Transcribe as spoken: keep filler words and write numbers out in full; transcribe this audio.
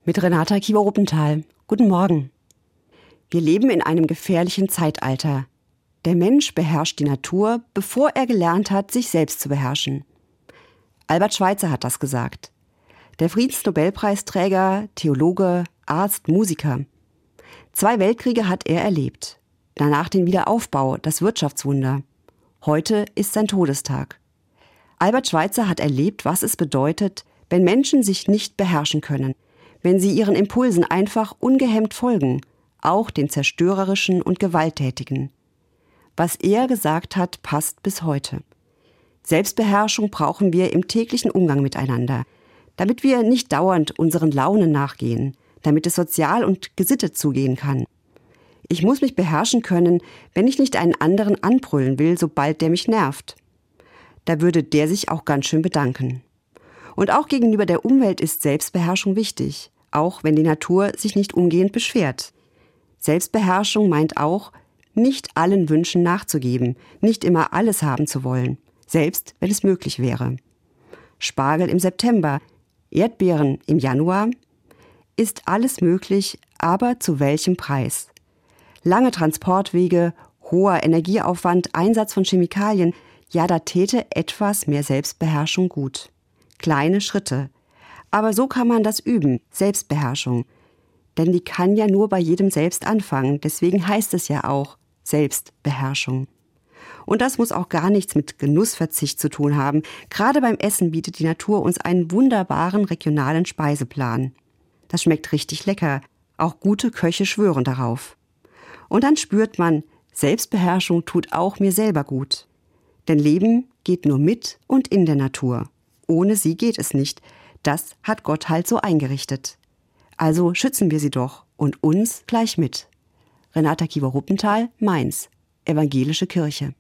mit Renata Kiewer-Ruppenthal. Guten Morgen. Wir leben in einem gefährlichen Zeitalter. Der Mensch beherrscht die Natur, bevor er gelernt hat, sich selbst zu beherrschen. Albert Schweitzer hat das gesagt. Der Friedensnobelpreisträger, Theologe, Arzt, Musiker. Zwei Weltkriege hat er erlebt. Danach den Wiederaufbau, das Wirtschaftswunder. Heute ist sein Todestag. Albert Schweitzer hat erlebt, was es bedeutet, wenn Menschen sich nicht beherrschen können, wenn sie ihren Impulsen einfach ungehemmt folgen, auch den zerstörerischen und gewalttätigen. Was er gesagt hat, passt bis heute. Selbstbeherrschung brauchen wir im täglichen Umgang miteinander, damit wir nicht dauernd unseren Launen nachgehen, damit es sozial und gesittet zugehen kann. Ich muss mich beherrschen können, wenn ich nicht einen anderen anbrüllen will, sobald der mich nervt. Da würde der sich auch ganz schön bedanken. Und auch gegenüber der Umwelt ist Selbstbeherrschung wichtig, auch wenn die Natur sich nicht umgehend beschwert. Selbstbeherrschung meint auch, nicht allen Wünschen nachzugeben, nicht immer alles haben zu wollen, selbst wenn es möglich wäre. Spargel im September, Erdbeeren im Januar, ist alles möglich, aber zu welchem Preis? Lange Transportwege, hoher Energieaufwand, Einsatz von Chemikalien, ja, da täte etwas mehr Selbstbeherrschung gut. Kleine Schritte. Aber so kann man das üben, Selbstbeherrschung. Denn die kann ja nur bei jedem selbst anfangen. Deswegen heißt es ja auch Selbstbeherrschung. Und das muss auch gar nichts mit Genussverzicht zu tun haben. Gerade beim Essen bietet die Natur uns einen wunderbaren regionalen Speiseplan. Das schmeckt richtig lecker. Auch gute Köche schwören darauf. Und dann spürt man, Selbstbeherrschung tut auch mir selber gut. Denn Leben geht nur mit und in der Natur. Ohne sie geht es nicht. Das hat Gott halt so eingerichtet. Also schützen wir sie doch und uns gleich mit. Renata Kiewer-Ruppenthal, Mainz, Evangelische Kirche.